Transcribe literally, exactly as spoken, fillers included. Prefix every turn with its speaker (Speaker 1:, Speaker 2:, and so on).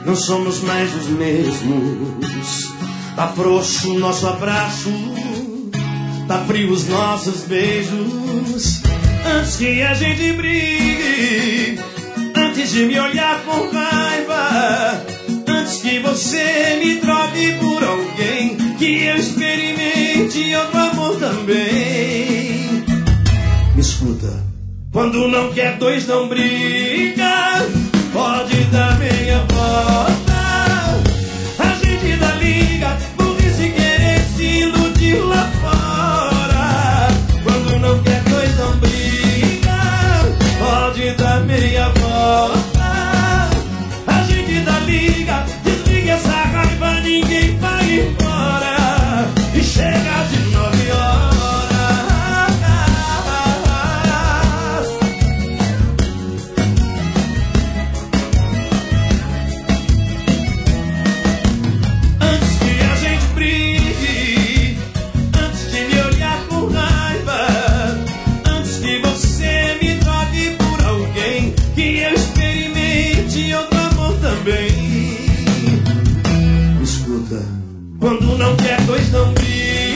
Speaker 1: não somos mais os mesmos. Tá frouxo o nosso abraço, tá frio os nossos beijos. Antes que a gente brigue, antes de me olhar com raiva, antes que você me troque por alguém, que eu experimente outro amor também. Me escuta, quando não quer dois não briga, pode dar meia volta. A gente dá liga, por isso querer se iludir lá fora. Quando não quer dois não briga, pode dar meia volta. A gente dá liga, desliga essa raiva, ninguém vai embora. E chega de nove horas. Antes que a gente brigue, antes de me olhar com raiva, antes que você me troque por alguém, que eu experimente outro amor também. Escuta, quando não quer dois não briga,